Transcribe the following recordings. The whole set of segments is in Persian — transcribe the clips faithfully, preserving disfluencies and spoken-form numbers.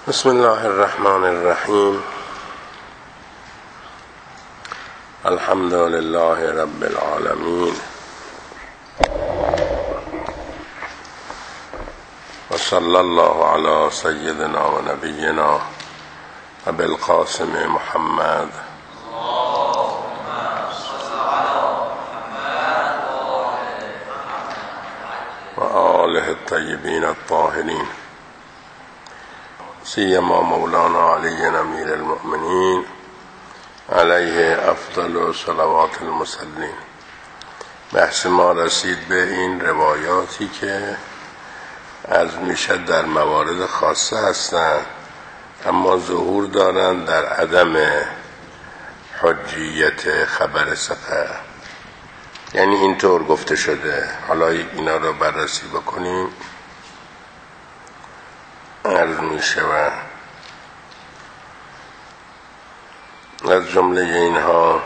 بسم الله الرحمن الرحیم. الحمد لله رب العالمین و صلی الله علی سیدنا و نبینا ابی القاسم محمد و آله الطیبین الطاهرین، سیما مولانا علی امیر المؤمنین علیه افضل صلوات المصلین. بحث ما رسید به این روایاتی که از میشه در موارد خاصه هستند اما ظهور دارند در عدم حجیت خبر ثقه، یعنی اینطور گفته شده. حالا اینا رو بررسی بکنیم. عرض می شود از جمله اینها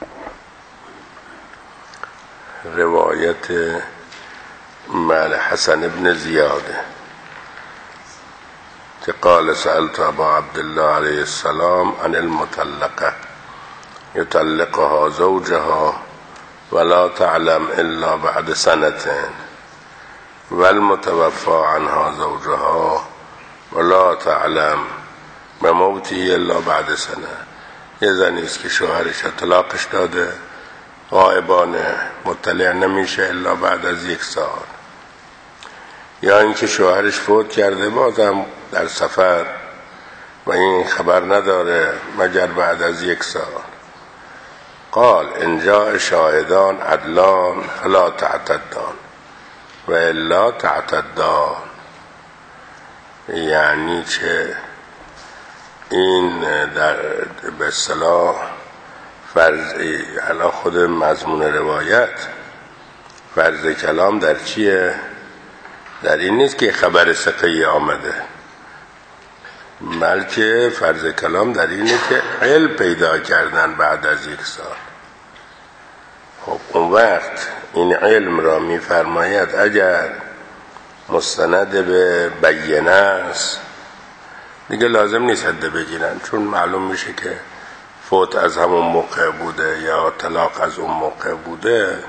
روایت مال حسن ابن زیاده که قال سألت ابا عبدالله علیه السلام عن المطلقه یطلقها زوجها ولا تعلم الا بعد سنتين والمتوفى عنها زوجها ولا تعلم بموته الا بعد سنه. یه زنی است که شوهرش طلاقش داده، غائبانه، مطلع نمیشه الا بعد از یک سال، یا اینکه شوهرش فوت کرده بازم در سفر و این خبر نداره مگر بعد از یک سال. قال ان جاء شاهدان عدلان فلا تعتدان و الا تعتدان. یعنی چه؟ این در به اصطلاح فرض، الان خود مضمون روایت فرض کلام در چیه؟ در این نیست که خبر ثقه‌ای آمده، بلکه فرض کلام در اینه که علم پیدا کردن بعد از یک سال. خب اون وقت این علم را می‌فرماید اگر مستند به بیینه است دیگه لازم نیست عده بگیرن، چون معلوم میشه که فوت از همون موقع بوده یا طلاق از اون موقع بوده،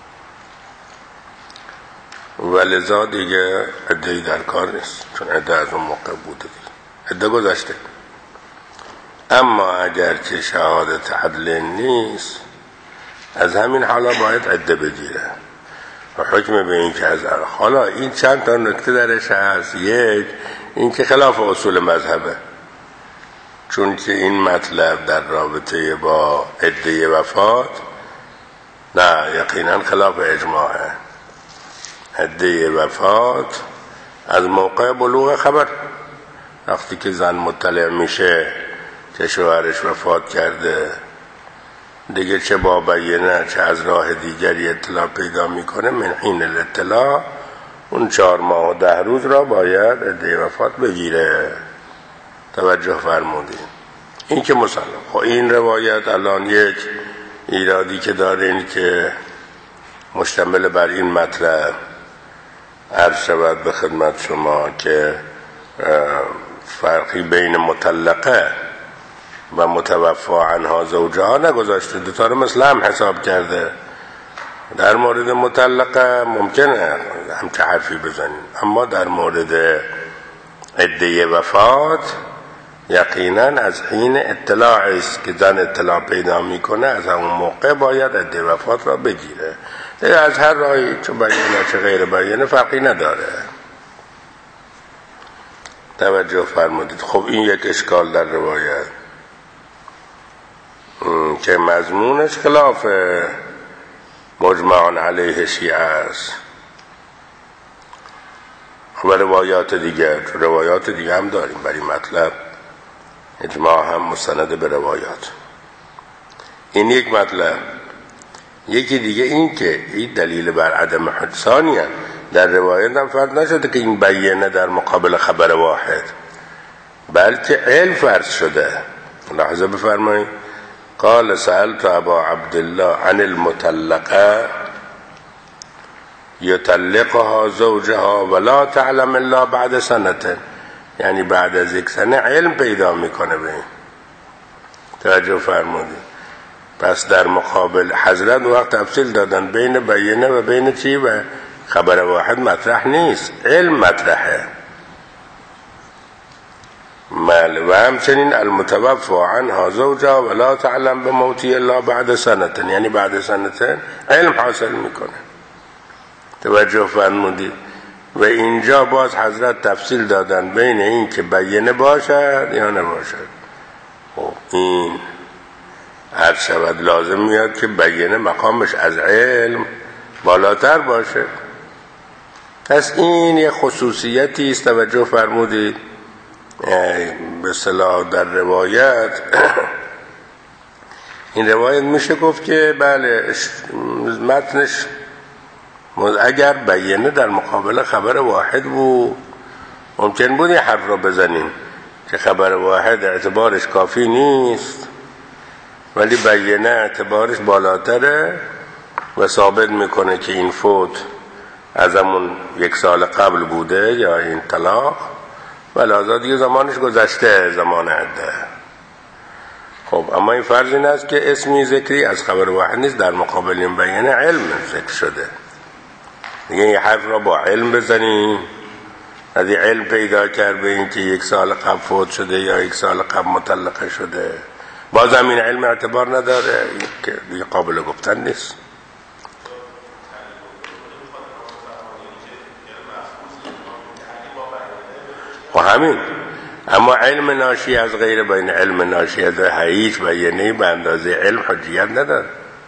ولذا دیگه عده‌ای در کار نیست، چون عده از اون موقع بوده، عده گذشته. اما اگر که شهادت عدل نیست، از همین حالا باید عده بگیره و حکم به این که از حالا این چند تا نکته درش هست. یک، این که خلاف اصول مذهبه، چون که این مطلب در رابطه با عده وفات نه، یقینا خلاف اجماعه. عده وفات از موقع بلوغ خبر، وقتی که زن مطلع میشه که شوهرش وفات کرده دیگه، چه با بیینه چه از راه دیگری اطلاع پیدا میکنه، من حین الاطلاع اون چهار ماه و ده روز را باید عده وفات بگیره. توجه فرمودین. این که مسلم. خب این روایت الان یک ایرادی که داره این که مشتمل بر این مطلب عرض شود به خدمت شما که فرقی بین مطلقه و متوفی عنها زوجها نگذاشته، دوتا رو مثل هم حساب کرده. در مورد مطلقه ممکنه همچه حرفی بزنیم، اما در مورد عده وفات یقینا از حین اطلاع است که زن اطلاع پیدا میکنه، از همون موقع باید عده وفات را بگیره. دیگه از هر راهی، چه بیانه چه غیر بیانه، فرقی نداره. توجه فرمودید. خب این یک اشکال در روایت که مضمونش خلاف مجمع علیه شیعه است و روایات دیگر روایات دیگر هم داریم برای مطلب، اجماع هم مستند به روایات. این یک مطلب. یکی دیگه این که این دلیل بر عدم حدثانی هم در روایت هم فرض نشده که این بیانه در مقابل خبر واحد، بلکه علم فرض شده. لحظه بفرمایید. قال سألت ابا عبدالله عن المطلقه یطلقها زوجها ولا تعلم الا بعد سنه. یعنی بعد از یک سنه علم پیدا میکنه به این. توجه فرمودید؟ پس در مقابل حضرت وقت تفصیل دادن بین بیینه و بین چی و خبر واحد مطرح نیست، علم مطرحه. مال و همچنین المتوفى عنها زوجها ولا تعلم بموتی الا بعد سنتين، یعنی بعد سنتين علم حاصل میکنه. توجه فرمودید؟ و اینجا باز حضرت تفصیل دادن بین این که بیینه باشد یا نباشد. خب این هر شود لازم میاد که بیینه مقامش از علم بالاتر باشه. پس این یه خصوصیتی است. توجه فرمودید؟ به اصطلاح در روایت این روایت میشه گفت که بله متنش اگر بیینه در مقابل خبر واحد بود ممکن بود یه حرف را بزنیم که خبر واحد اعتبارش کافی نیست، ولی بیینه اعتبارش بالاتره و ثابت میکنه که این فوت از همون یک سال قبل بوده یا این طلاق، ولی آزاد دیگه زمانش گذشته، زمان عده. خب اما این فرض این است که اسمی ذکری از خبر واحد نیست، در مقابل این بیانه علم ذکر شده. دیگه این حرف را با علم بزنیم، از این علم پیدا کرد به این که یک سال قبل فوت شده یا یک سال قبل مطلقه شده، باز هم این علم اعتبار نداره، که دیگه قابل گفتن نیست. و همین اما علم ناشی از غیر بین علم ناشی از هیچ بیانه‌ای به اندازه علم حجیت نداره.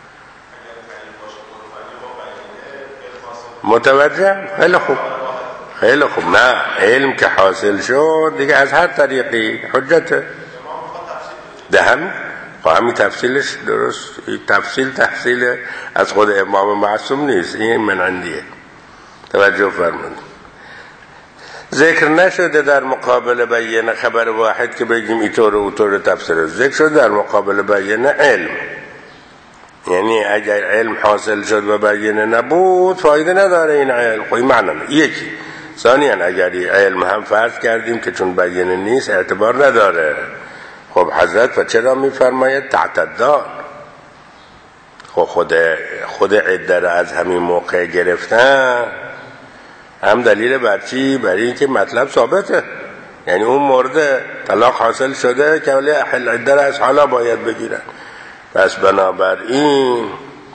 متوجه؟ خیلی خوب خیلی خوب. نه علم که حاصل شد دیگه از هر طریقی حجته. ده هم و همین تفصیلش درست، تفصیل تفصیل از خود امام معصوم نیست، این من عندیه. توجه فرمایید. ذکر نشده در مقابل بیانه خبر واحد که بگیم اینطور و اونطور تفسیر، ذکر شده در مقابل بیانه علم. یعنی اگر علم حاصل شد و بیانه نبود فایده نداره این علم. خب این معنی نه. یکی ثانیاً اگر علم هم فرض کردیم که چون بیانه نیست اعتبار نداره، خب حضرت و چرا میفرماید تعتدان؟ خب خود خود عده را از همین موقع گرفتن هم دلیل بر چی؟ برای اینکه مطلب ثابته، یعنی اون مورد طلاق حاصل شده که ولی اهل عده را از حالا باید بگیرن. پس بنابراین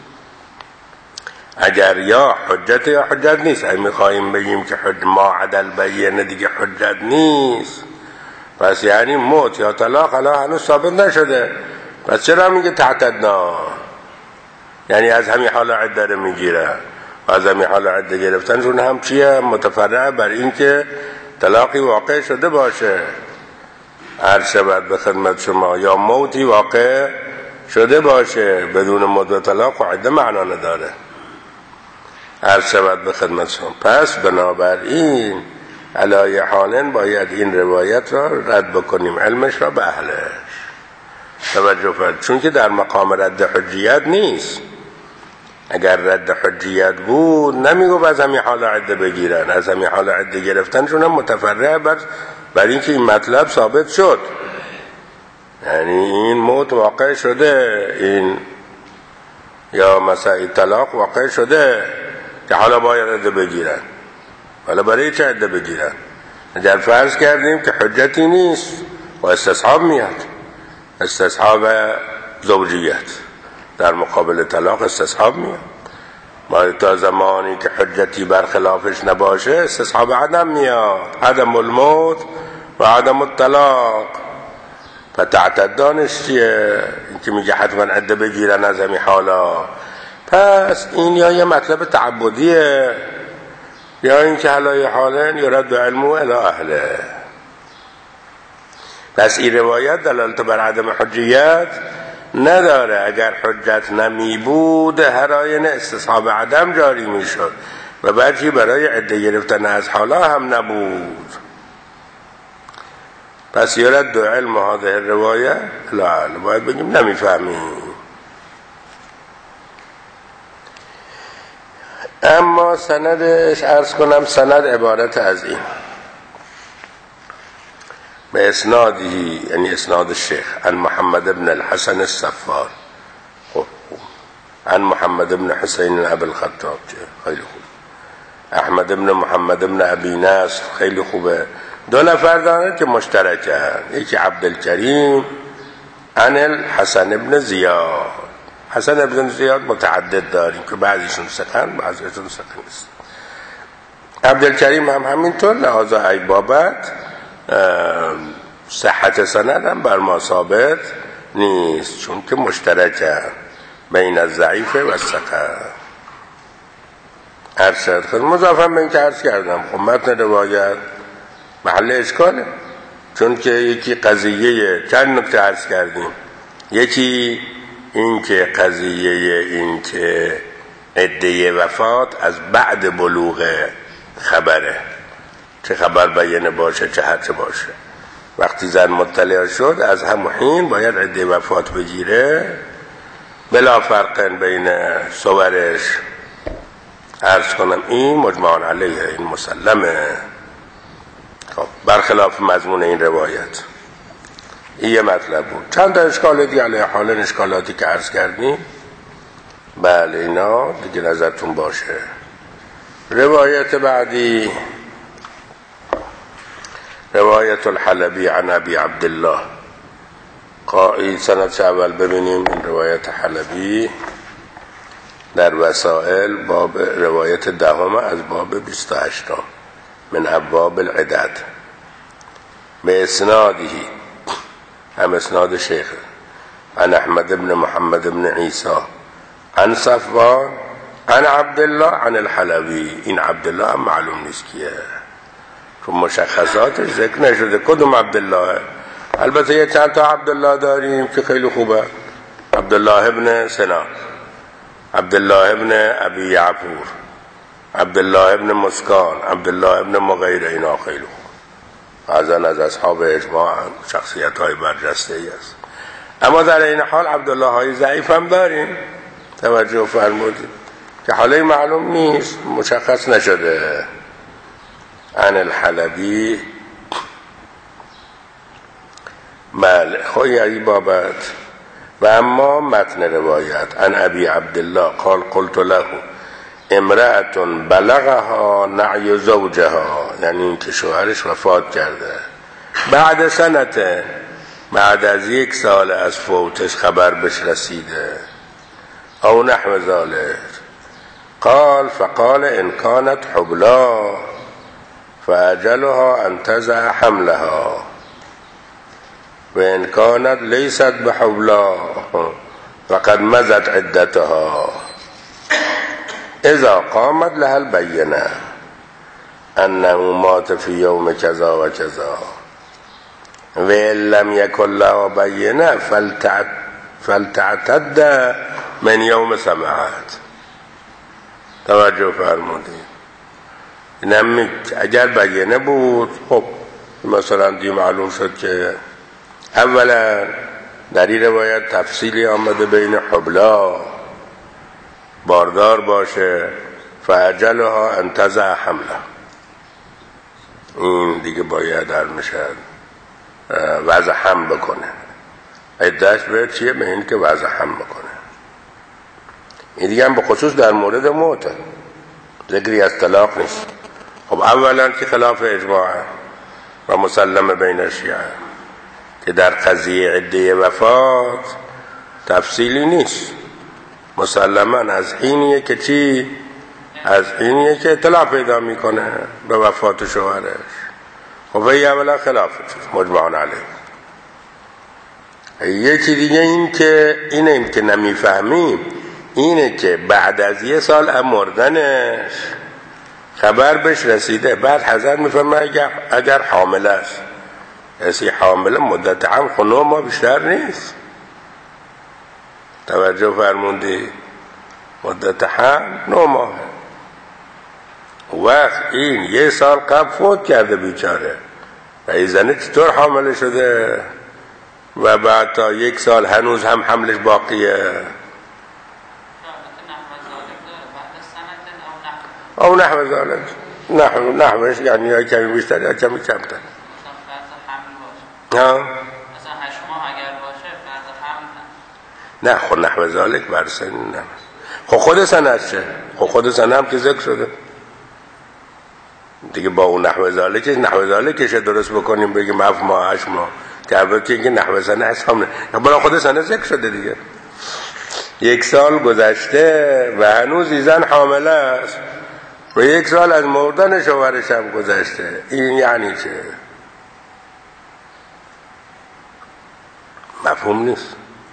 اگر یا حجت یا حجت نیست، اگه میخواییم بگیم که حج ما عدل بیانه دیگه حجت نیست، پس یعنی موت یا طلاق حالا هنوز ثابت نشده، پس چرا میگه تعتدنا؟ یعنی از همین حالا عده رو میگیرن. از همین حالا عده گرفتنشون هم چیه؟ متفرع بر این که طلاقی واقع شده باشه. هر شود به خدمت شما یا موتی واقع شده باشه، بدون موت و طلاق و عده معنا نداره. هر شود به خدمت شما. پس بنابراین علای حالن باید این روایت را رد بکنیم، علمش را به اهلش. توجه فرد، چون که در مقام رد حجیت نیست. اگر رد حجیت بود نمیگو از همین حال عده بگیرن، از همین حال عده گرفتنشون هم متفرع بر بر اینکه این مطلب ثابت شد، یعنی این موت واقع شده، این یا مثلا طلاق واقع شده که حالا باید عده بگیرن. حالا برای چه عده بگیرن؟ اگر فرض کردیم که حجتی نیست و استصحاب میاد، استصحاب زوجیت در مقابل طلاق استصحاب میاد. ما تا زمانی که حجتی برخلافش نباشه استصحاب عدم میاد، عدم الموت و عدم الطلاق. فتعتدانش چیه؟ این که میگه حتما عده بگیرن از همین حالا. پس این یا یه مطلب تعبدیه یا این که حلای حالن یرد علمو الی اهله. پس این روایت دلالت بر عدم حجیت نداره. اگر حجت نمی بود هر آینه استصحاب عدم جاری می شد و برچی برای عده گرفتن از حالا هم نبود. پس یرد علم هذه روایت لا، باید بگیم نمی فهمیم. اما سندش عرض کنم، سند عبارت از این: به اسنادی یعنی اسناد الشیخ عن محمد بن الحسن الصفار، خب عن محمد بن حسین ابی الخطاب، خیلی خوب. احمد بن محمد بن ابی نصر، خیلی خوبه. دو نفر دارن که مشترکن، یکی عبدالکریم عن الحسن بن زیاد. حسن بن زیاد متعدد داریم که بعضیشون سخن بعضیشون سخن نیست. عبدالکریم هم همینطور، لحاظا ای بابت صحت سند هم بر ما ثابت نیست، چون که مشترکه بین الضعیف و الثقه. ارشد خود مضافم به این که عرض کردم، خب متن روایت محل اشکاله، چون که یکی قضیه چند نکته عرض کردیم. یکی این که قضیه این که عده وفات از بعد بلوغ خبره، چه خبر بیانه باشه چه هرچه باشه. وقتی زن مطلع شد از همون حین باید عده وفات بگیره، بلا فرق بین صورش. عرض کنم این مجمع علیه، این مسلمه. خب برخلاف مضمون این روایت این یه مطلب بود. چند تا اشکال دیگه علیه حال اشکالاتی که عرض کردیم، بله اینا دیگه نظرتون باشه. روایت بعدی روایت الحلبی عن ابی عبدالله. قائل سند اول ببینیم این روایت حلبی در وسائل، باب روایت دهم از باب بیست و هشت من ابواب العدد، به اسنادی هم اسناد شیخ عن احمد بن محمد بن عیسی عن صفوان عن عبدالله عن الحلبی. این عبدالله هم معلوم نیست کیه، چون مشخصاتش ذکر نشده کدوم عبدالله. البته یه چند تا عبدالله داریم که خیلی خوبه، عبدالله ابن سنان، عبدالله ابن ابی یعفور، عبدالله ابن مسکان، عبدالله ابن مغیره. اینا خیلی خوب، ازن از اصحاب اجماع شخصیت های برجسته ای است. اما در این حال عبدالله های ضعیف هم داریم، توجه فرمودید، که حالا معلوم نیست، مشخص نشده. عن الحلبی، بله خوی ای بابت. و اما متن روایت عن ابی عبدالله قال قلت له امرأة بلغها نعی زوجها، یعنی این که شوهرش وفات کرده بعد سنته، بعد از یک سال از فوتش خبر بش رسیده، او نحو ذلك. قال فقال ان كانت حبلا فاجلها ان تضع حملها و ان كانت ليست بحبلا فقد مضت عدتها اذا قامت لها البینه انه مات في يوم كذا و كذا و ان لم يكن لها بینه فلتعتد من يوم سمعت. توجه فرمودید. اینم اگر بینه بود، خب مثلا دی معلوم شد که اولا در این روایت تفصیلی آمده بین حبلا باردار باشه، فاجلها ان تضع حمله، این دیگه باید در میشد وضع حمل بکنه. عدهش به چیه؟ به این که وضع حمل بکنه. این دیگه هم به خصوص در مورد موت، ذکری از طلاق نیست. خب اولا که خلاف اجماع و مسلم بین شیعه که در قضیه عده وفات تفصیلی نیست، مسلما از حینیه که چی؟ از حینیه که اطلاع پیدا میکنه به وفات شوهرش. خب این اولا خلاف مجمعان علیه. یکی دیگه این که اینه این که نمیفهمیم اینه که بعد از یه سال مردنش خبر بهش رسیده، بعد حضرت میفهمه اگر, اگر حامل است، اسی حامل مدت هم خونو ما بیشتر نیست. توجه فرموندی؟ مدت هم نو ماه. وقت این یه سال قبل فوت کرده بیچاره، و این زنه چطور حامل شده و بعد تا یک سال هنوز هم حملش باقیه؟ او نحو ذلك، نحو نحوش یعنی یا کمی بیشتر یا کمی کمتر. ها مثلا هشت ماه اگر باشه فرض حمل نه خود نحو ذالک بر سن نه. خب خود سند چه؟ خب خود سند هم که ذکر شده دیگه، با اون نحو ذالکش نحو ذالکش درست بکنیم بگیم هفت ماه هشت ماه که البته اینکه نحو سند هست هم نه، برای خود سند ذکر شده دیگه. یک سال گذشته و هنوز زن حامله است و یک سال از مردن شوهرش هم گذشته، این یعنی چه؟ مفهوم نیست.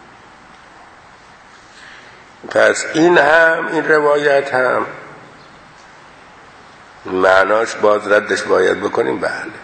پس این هم این روایت هم معناش باز ردش باید بکنیم به اهلش.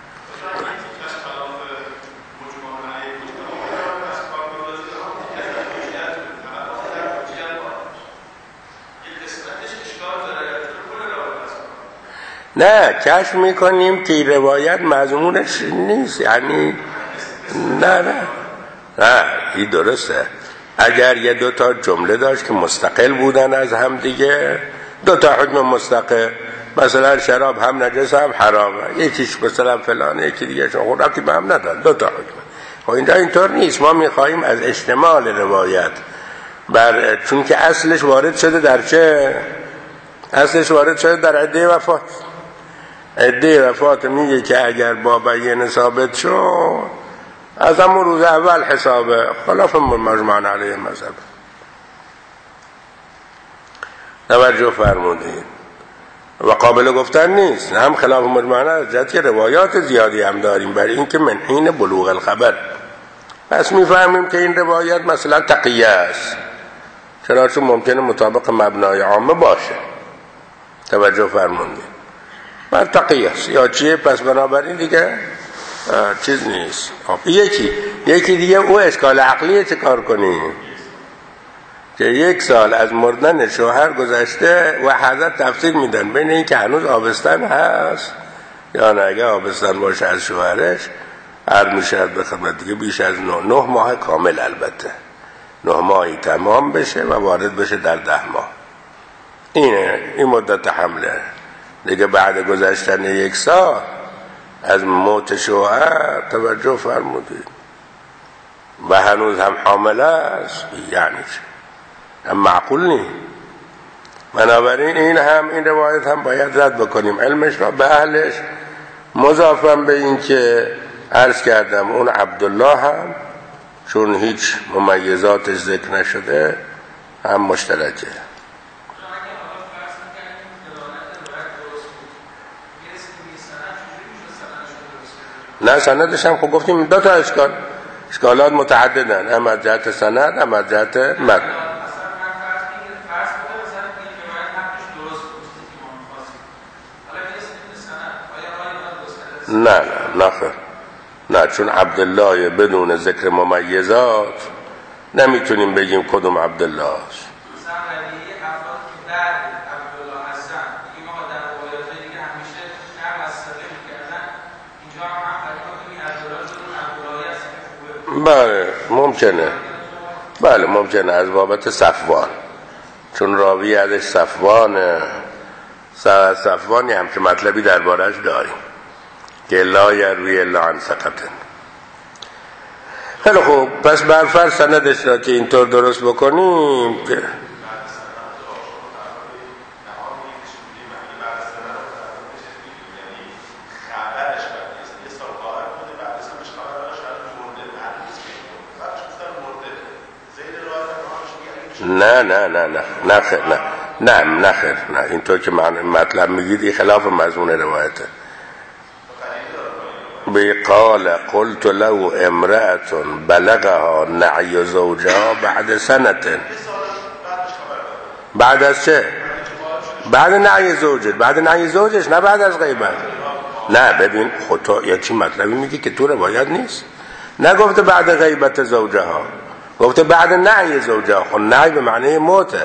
نه کشف میکنیم که این روایت مضمونش نیست، یعنی نه نه نه این درسته. اگر یه دو تا جمله داشت که مستقل بودن از هم دیگه، دو تا حکم مستقل، مثلا شراب هم نجس هم حرامه، یکیش مثلا فلانه یکی دیگه شما ربطی به هم نداره، دو تا حکم. خب اینجا اینطور نیست. ما میخواییم از اشتمال روایت بر، چون که اصلش وارد شده در چه؟ اصلش وارد شده در عده وفات. عده وفات میگه که اگر با بیان ثابت شد از همون روز اول حسابه، خلاف مجمع علیه مذهب. توجه فرمودید و قابل گفتن نیست. هم خلاف مجمع از جهت که روایات زیادی هم داریم برای اینکه من حین بلوغ الخبر. پس میفهمیم که این روایت مثلا تقیه است، چرا؟ چون ممکنه مطابق مبنای عامه باشه. توجه فرمودید من تقیه است یا چیه؟ پس بنابراین دیگه چیز نیست. یکی یکی دیگه او اشکال عقلیه چه کار کنیم که یک سال از مردن شوهر گذشته و حضرت تفسیر میدن بین این که هنوز آبستن هست یا نه. اگه آبستن باشه از شوهرش عرض میشه به خدمت دیگه بیش از نه, نه ماه کامل، البته نه ماهی تمام بشه و وارد بشه در ده ماه. اینه این مدت حمله دیگه. بعد گذشتن یک سال از موت شوهر، توجه فرمودید، و هنوز هم حامله است، یعنی چه؟ هم معقول نیست. بنابراین این هم این روایت هم باید رد بکنیم، علمش را به اهلش. مضافم به این که عرض کردم اون عبدالله هم چون هیچ ممیزاتش ذکر نشده هم مشترکه. نه سندش هم خب گفتیم دو تا اشکال، اشکالات متعددن، هم از جهت سند هم از جهت متن. نه نه نه خیر نه، چون عبدالله بدون ذکر ممیزات نمیتونیم بگیم کدوم عبدالله است. بله ممکنه، بله ممکنه از بابت صفوان، چون راوی ازش صفوانه. صفوانی هم که مطلبی دربارش داریم که لا یروی الا عن ثقة. خیلی خوب، پس برفرض سندش را که اینطور درست بکنیم که نه نه نه نه نه خیر نه نه نه خیر نه اینطور که مطلب میگید خلاف مضمون روایته. بقال قلت له امرأة بلغها نعي زوجها بعد سنة. بعد از چه؟ بعد نعی زوجت، بعد نعی زوجش، نه بعد از غیبت. نه ببین خود تو یکی مطلبی میگی که تو روایت نیست. نگفته بعد غیبت زوجها، گفته بعد نعی زوجها. خب نعی به معنی موته.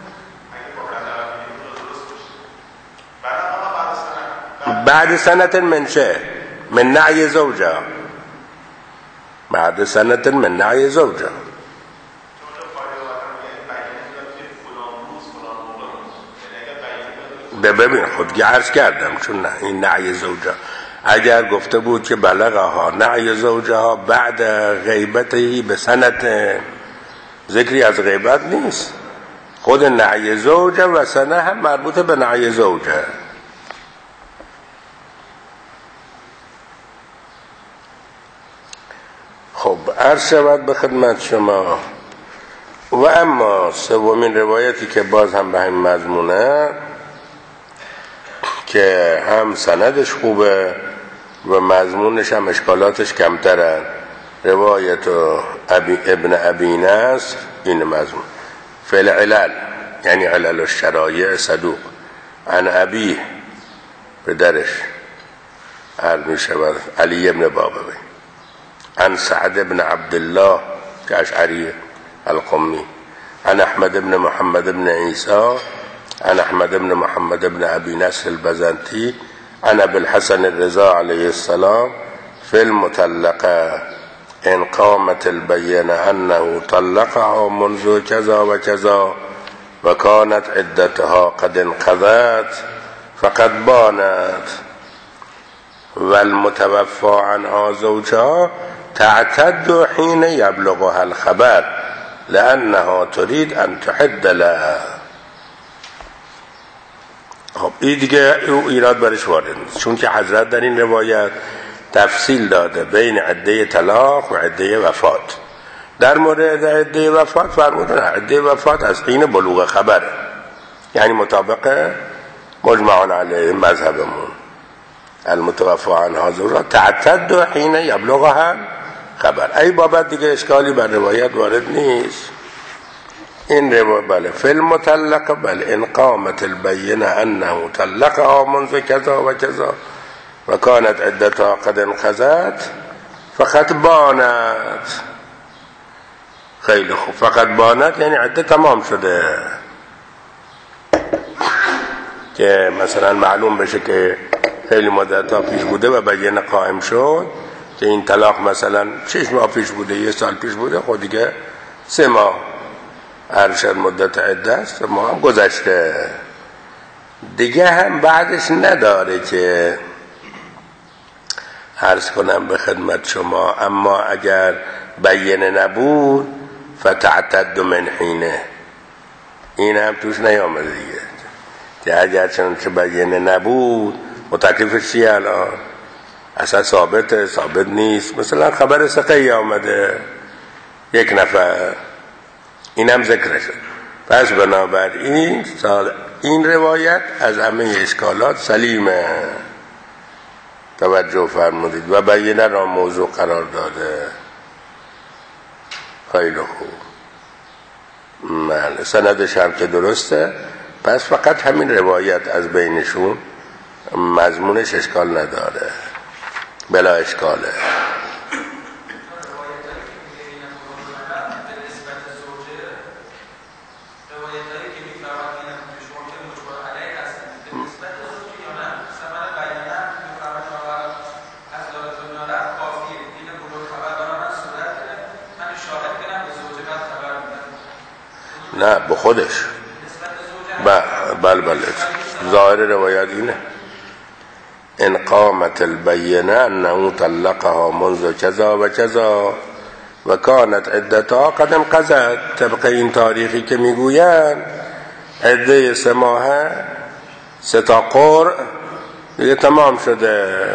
بعد سنة من چه؟ من نعی زوجها. بعد سنة من نعی زوجها. ببین خودگی عرض کردم چون نه این نعی زوجها اگر گفته بود که بلغها نعی زوجها بعد غیبته به سنت، ذکری از غیبت نیست، خود نعی زوجه و سنه هم مربوط به نعی زوجه. خب عرض شود به خدمت شما. و اما سومین روایتی که باز هم به همین مضمونه که هم سندش خوبه و مضمونش هم اشکالاتش کمتره، روایت ابی ابن ابی نصر، این مضمون فی العلل یعنی علل الشرایع صدوق، عن ابی پدرش عرض می شود علی ابن بابوی، عن سعد ابن عبدالله که اشعری القمی، عن احمد ابن محمد ابن عیسی، عن احمد ابن محمد ابن ابی نصر البزنطی، عن ابي الحسن الرضا علیه السلام فی المطلقه ان قامت البینه انه طلقها منذ كذا و كذا و كانت عدتها قد انقضت فقد بانت و المتوفى عنها زوجها تعتد حين يبلغها الخبر لانها تريد ان تحد لها. خب این دیگه او ایراد برش وارد نیست، چون که حضرت در این روایت تفصیل داده بین عده طلاق و عده وفات. در مورد عده وفات فرمودن عده وفات از حین بلوغ خبره، یعنی مطابق مجمع علیه مذهبمون، المتوفى عنها زوجها تعتد حین یبلغها خبر. ای بابت دیگه اشکالی بر روایت وارد نیست. این روایت بله فی المطلقه بله ان قامت البینه انه طلقها منذ كذا و كذا و كانت عدتها قد انقضت فقط بانت. خیلی خوب، فقط بانت یعنی عده تمام شده، که مثلا معلوم بشه که خیلی مدت ها پیش بوده و بینه قائم شد که این طلاق مثلا شش ماه پیش بوده، یه سال پیش بوده، خود دیگه سه ماه ارشد مدت عده است، ما هم گذشته دیگه، هم بعدش نداره که عرض کنم به خدمت شما. اما اگر بینه نبود فتعتد من حینه، این هم توش نیامده دیگه، که اگر چون که بینه نبود متکلیفش چیه الان؟ اصلا ثابته ثابت نیست، مثلا خبر سقی آمده یک نفر، این هم ذکر شد. پس بنابراین این روایت از همه اشکالات سلیمه، توجه فرمودید، و بینه را موضوع قرار داده. خیلی خوب، بله سندش هم که درسته، پس فقط همین روایت از بینشون مضمونش اشکال نداره، بلا اشکاله. نه به خودش، بله بله ظاهر روایت اینه ان قامت البینه انه طلقها منذ كذا و كذا و كانت عدتها قد انقضت. طبق این تاریخی که میگوین عده سه ماهه سه تا قرء دیگه تمام شده،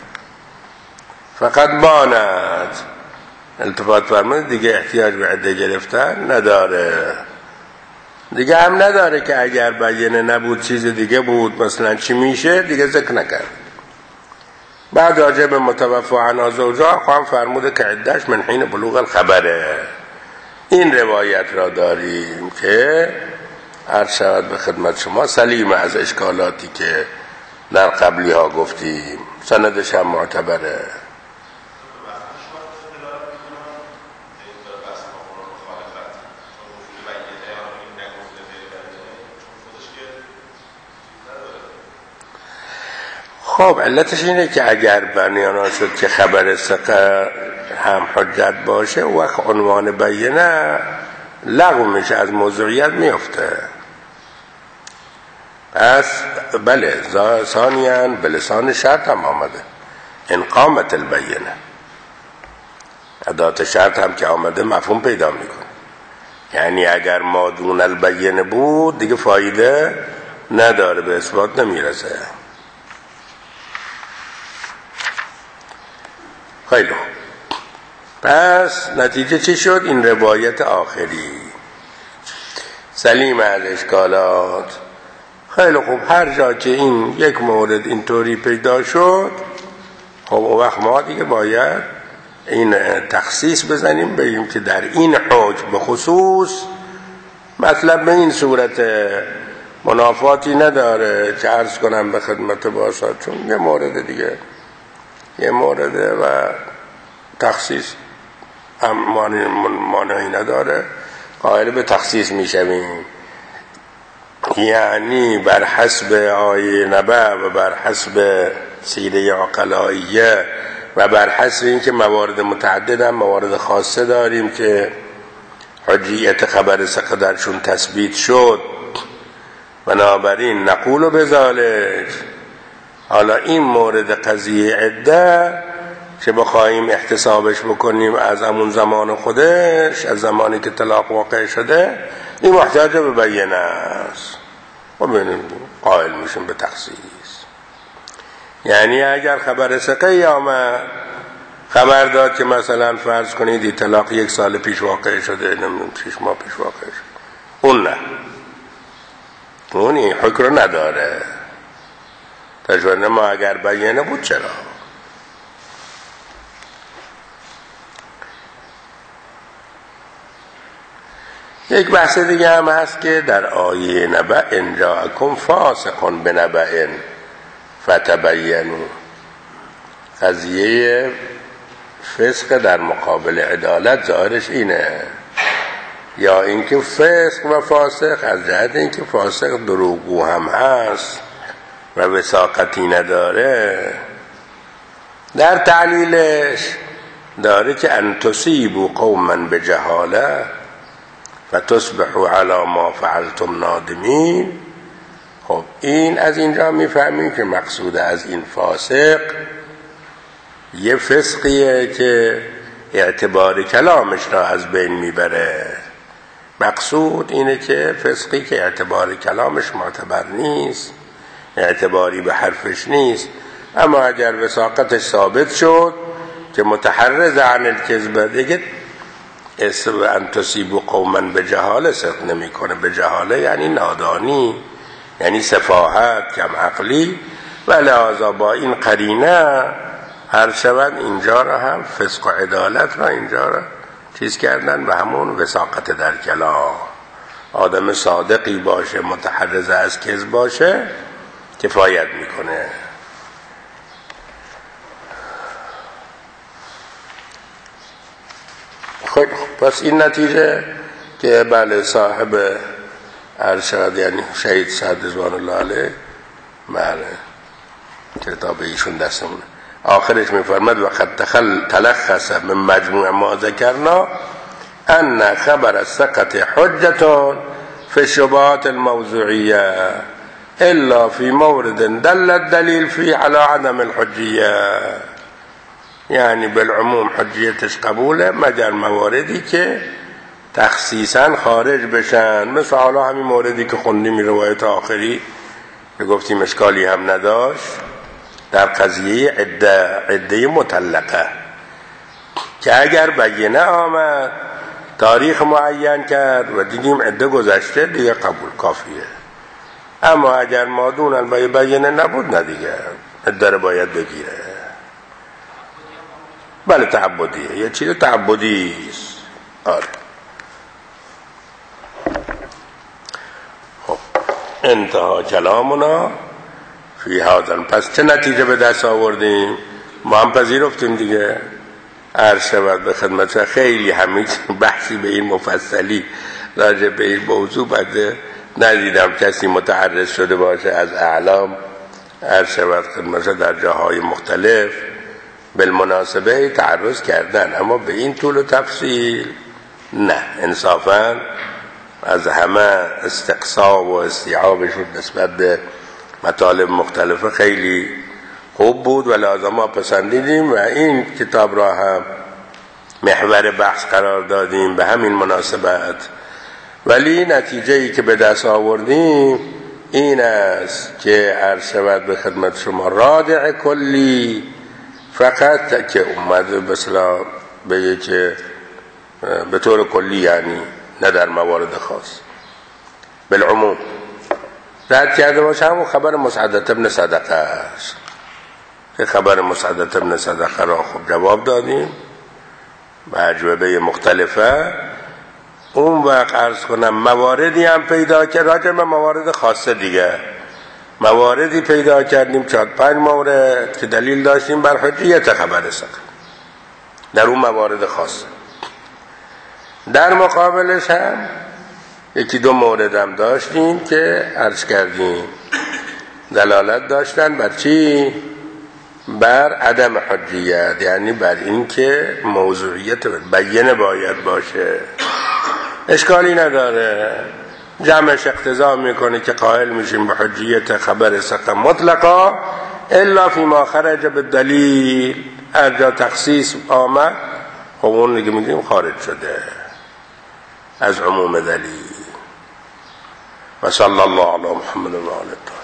فقط بانت. التفات فرمود دیگه احتیاج به عده گرفتن نداره، دیگه هم نداره که اگر بینه نبود چیز دیگه بود مثلا چی میشه دیگه ذکر نکرد. بعد راجع به متوفی عنها زوجها خواهم فرموده که عدهش من حین بلوغ الخبره. این روایت را داریم که عرض شود به خدمت شما سلیم از اشکالاتی که در قبلی ها گفتیم، سندش هم معتبره. خب علتش اینه که اگر بنیان شد که خبر ثقه هم حجت باشه و عنوان بینه لغو میشه، از موضوعیت میفته. پس بله ثانیاً به لسان شرط هم آمده ان قامت البینه. ادات شرط هم که آمده مفهوم پیدا میکنه، یعنی اگر ما دون البینه بود دیگه فایده نداره، به اثبات نمیرسه. خیلی خوب، پس نتیجه چی شد؟ این روایت آخری سلیم از اشکالات. خیلی خوب، هر جا که این یک مورد اینطوری پیدا شد، خب اون وقت ما دیگه باید این تخصیص بزنیم، بگیم که در این حکم به خصوص مطلب به این صورت منافاتی نداره که عرض کنم به خدمت باشد، چون یه مورد دیگه یه مورده و تخصیص هم مانعی نداره، قائل به تخصیص میشویم. یعنی بر حسب آیه نبع و بر حسب سیره عقلائیه و بر حسب این که موارد متعدد هم موارد خاصه داریم که حجیت خبر ثقه درشون تثبیت شد، بنابراین نقول بذالک. حالا این مورد قضیه عده که بخواهیم احتسابش بکنیم از همون زمان خودش، از زمانی که طلاق واقع شده، این محتاج به بینه است و ببینیم قائل میشیم به تخصیص. یعنی اگر خبر ثقه آمد خبر داد که مثلا فرض کنید این طلاق یک سال پیش واقع شده، نمیدونم شش ماه پیش واقع شده، اون نه، اون این حکم رو نداره. تجربه ما اگر بینه بود چرا؟ یک بحث دیگه هم هست که در آیه نبأ ان جاءکم فاسق بنبأ فتبینوا، قضیه فسق در مقابل عدالت ظاهرش اینه، یا اینکه فسق و فاسق از جهت اینکه فاسق دروغگو هم هست و وثاقتی نداره، در تعلیلش داره که ان تصیبوا قوما بجهاله فتصبحوا علی ما فعلتم نادمین. خب این از اینجا میفهمیم که مقصود از این فاسق یه فسقیه که اعتبار کلامش را از بین میبره. مقصود اینه که فسقی که اعتبار کلامش معتبر نیست، اعتباری به حرفش نیست، اما اگر وثاقتش ثابت شد که متحرز عن الکذب، دیگه اسم ان تصیبوا قوما به جهاله صدق نمی کنه. به جهاله یعنی نادانی، یعنی سفاهت، کم عقلی، و لحاظا با این قرینه هر شود اینجا را هم فسق و عدالت را اینجا را چیز کردن و همون وثاقت در کلام. آدم صادقی باشه، متحرز از کذب باشه، کفایت میکنه. خب پس این نتیجه که بله صاحب ارشاد یعنی شهید سعد رضوان الله علیه، بله کتاب ایشون دستمونه، آخرش میفرماد و قد تلخص من مجموع ما ذکرنا ان خبر الثقة حجة في الشبهات الموضوعية الا في مورد دل الدليل فيه على عدم الحجية. یعنی بالعموم حجیتش قبوله مگر مواردی که تخصیصا خارج بشن، مثل حالا همین موردی که خوندیم روایت آخری که گفتیم اشکالی هم نداشت در قضیه عده عده مطلقه، که اگر بینه آمد تاریخ معین کرد و دیدیم عده گذشته دیگه قبول کافیه. اما اگر ما دون البینه نبود نه دیگه عده رو باید بگیره. بله تعبدیه، یه چیز تعبدی است. آره خب انتها کلامنا فی هذا. پس چه نتیجه به دست آوردیم؟ ما هم پذیرفتیم دیگه. عرض شود به خدمت، خیلی همین بحثی به این مفصلی راجع به این موضوع بده ندیدم کسی متحرز شده باشه از اعلام. عرض شود خدمت در جاهای مختلف بالمناسبه تعرض کردن، اما به این طول و تفصیل نه. انصافا از همه استقصا و استیعابشون نسبت به مطالب مختلفه خیلی خوب بود و لازم ما پسندیدیم و این کتاب را هم محور بحث قرار دادیم به همین مناسبت. ولی نتیجه‌ای که به دست آوردیم این است که عرض شود به خدمت شما رادع کلی فقط که اومده مثلا به که به طور کلی، یعنی نه در موارد خاص، بالعموم رد کرده باشه همون خبر مسعدة ابن صدقه است که خبر مسعدة ابن صدقه را خب جواب دادیم به اجوبه مختلفه. اون وقت عرض کنم مواردی هم پیدا کرد، راجع به موارد خاصه دیگه مواردی پیدا کردیم، چهار پنج مورد که دلیل داشتیم بر حجیت خبر ثقه در اون موارد خاصه. در مقابلش هم یکی دو مورد هم داشتیم که عرض کردیم دلالت داشتن بر چی؟ بر عدم حجیت، یعنی بر این که موضوعیت بیانه باید باشه. اشکالی نداره، جمعش اقتضا میکنه که قائل میشیم به حجیت خبر ثقه مطلقا الا فيما خرج بالدلیل. هر جا تخصیص آمد خب اون دیگه میگیم خارج شده از عموم دلیل. و صلی الله علی محمد و آله.